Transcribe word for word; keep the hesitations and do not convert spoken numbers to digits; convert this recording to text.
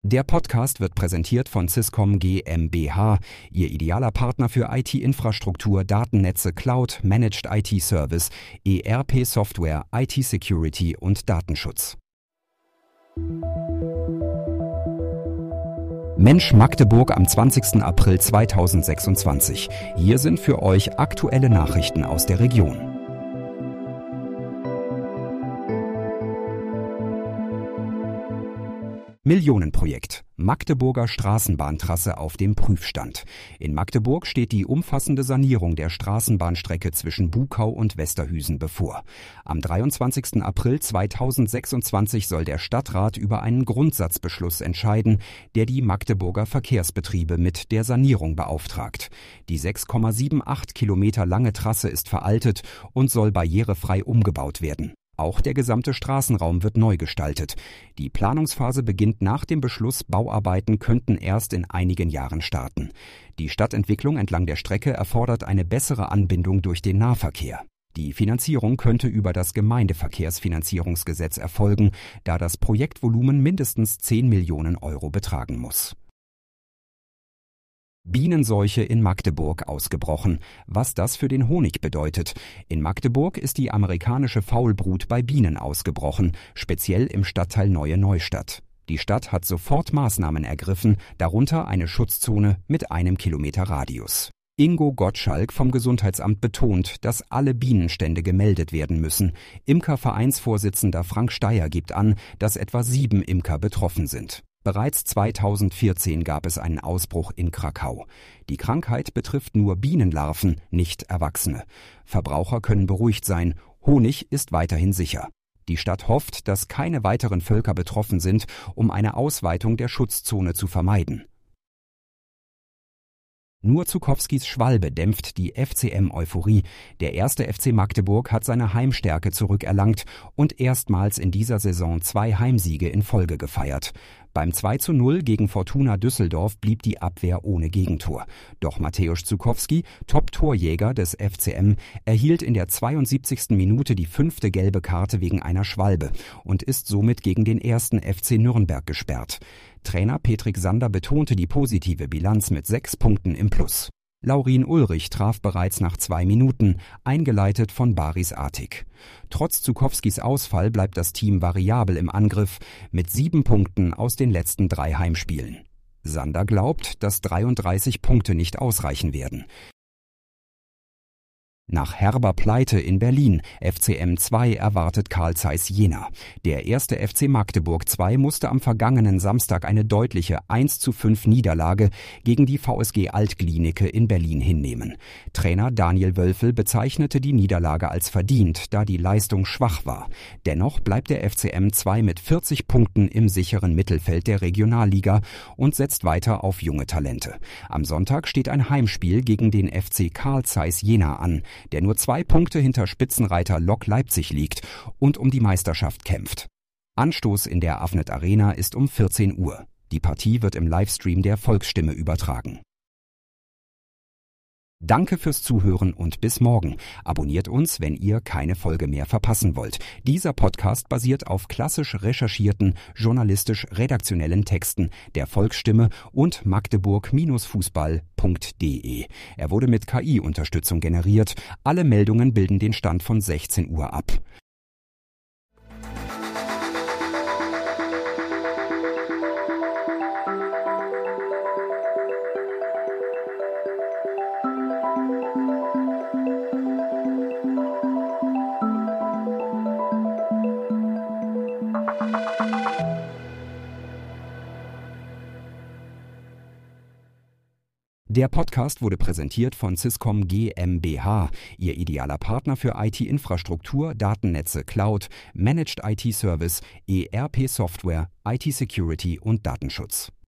Der Podcast wird präsentiert von Swisscom GmbH, Ihr idealer Partner für I T-Infrastruktur, Datennetze, Cloud, Managed I T-Service, E R P-Software, I T-Security und Datenschutz. Mensch Magdeburg am zwanzigsten April zweitausendsechsundzwanzig. Hier sind für euch aktuelle Nachrichten aus der Region. Millionenprojekt. Magdeburger Straßenbahntrasse auf dem Prüfstand. In Magdeburg steht die umfassende Sanierung der Straßenbahnstrecke zwischen Bukau und Westerhüsen bevor. Am dreiundzwanzigsten April zweitausendsechsundzwanzig soll der Stadtrat über einen Grundsatzbeschluss entscheiden, der die Magdeburger Verkehrsbetriebe mit der Sanierung beauftragt. Die sechs Komma achtundsiebzig Kilometer lange Trasse ist veraltet und soll barrierefrei umgebaut werden. Auch der gesamte Straßenraum wird neu gestaltet. Die Planungsphase beginnt nach dem Beschluss, Bauarbeiten könnten erst in einigen Jahren starten. Die Stadtentwicklung entlang der Strecke erfordert eine bessere Anbindung durch den Nahverkehr. Die Finanzierung könnte über das Gemeindeverkehrsfinanzierungsgesetz erfolgen, da das Projektvolumen mindestens zehn Millionen Euro betragen muss. Bienenseuche in Magdeburg ausgebrochen. Was das für den Honig bedeutet. In Magdeburg ist die amerikanische Faulbrut bei Bienen ausgebrochen, speziell im Stadtteil Neue Neustadt. Die Stadt hat sofort Maßnahmen ergriffen, darunter eine Schutzzone mit einem Kilometer Radius. Ingo Gottschalk vom Gesundheitsamt betont, dass alle Bienenstände gemeldet werden müssen. Imkervereinsvorsitzender Frank Steyer gibt an, dass etwa sieben Imker betroffen sind. Bereits zweitausendvierzehn gab es einen Ausbruch in Krakau. Die Krankheit betrifft nur Bienenlarven, nicht Erwachsene. Verbraucher können beruhigt sein, Honig ist weiterhin sicher. Die Stadt hofft, dass keine weiteren Völker betroffen sind, um eine Ausweitung der Schutzzone zu vermeiden. Nur Zukowskis Schwalbe dämpft die F C M-Euphorie. Der erste F C Magdeburg hat seine Heimstärke zurückerlangt und erstmals in dieser Saison zwei Heimsiege in Folge gefeiert. Beim zwei zu null gegen Fortuna Düsseldorf blieb die Abwehr ohne Gegentor. Doch Mateusz Zukowski, Top-Torjäger des F C M, erhielt in der zweiundsiebzigsten Minute die fünfte gelbe Karte wegen einer Schwalbe und ist somit gegen den ersten F C Nürnberg gesperrt. Trainer Petrik Sander betonte die positive Bilanz mit sechs Punkten im Plus. Laurin Ulrich traf bereits nach zwei Minuten, eingeleitet von Baris Atik. Trotz Zukowskis Ausfall bleibt das Team variabel im Angriff mit sieben Punkten aus den letzten drei Heimspielen. Sander glaubt, dass dreiunddreißig Punkte nicht ausreichen werden. Nach herber Pleite in Berlin, F C M zwei erwartet Carl Zeiss Jena. Der erste F C Magdeburg zwei musste am vergangenen Samstag eine deutliche eins zu fünf Niederlage gegen die V S G Alt-Glienicke in Berlin hinnehmen. Trainer Daniel Wölfel bezeichnete die Niederlage als verdient, da die Leistung schwach war. Dennoch bleibt der F C M zwei mit vierzig Punkten im sicheren Mittelfeld der Regionalliga und setzt weiter auf junge Talente. Am Sonntag steht ein Heimspiel gegen den F C Carl Zeiss Jena an, der nur zwei Punkte hinter Spitzenreiter Lok Leipzig liegt und um die Meisterschaft kämpft. Anstoß in der Avnet Arena ist um vierzehn Uhr. Die Partie wird im Livestream der Volksstimme übertragen. Danke fürs Zuhören und bis morgen. Abonniert uns, wenn ihr keine Folge mehr verpassen wollt. Dieser Podcast basiert auf klassisch recherchierten, journalistisch-redaktionellen Texten der Volksstimme und magdeburg Fußball punkt de. Er wurde mit K I-Unterstützung generiert. Alle Meldungen bilden den Stand von sechzehn Uhr ab. Der Podcast wurde präsentiert von Swisscom GmbH, Ihr idealer Partner für I T-Infrastruktur, Datennetze, Cloud, Managed I T-Service, E R P-Software, I T-Security und Datenschutz.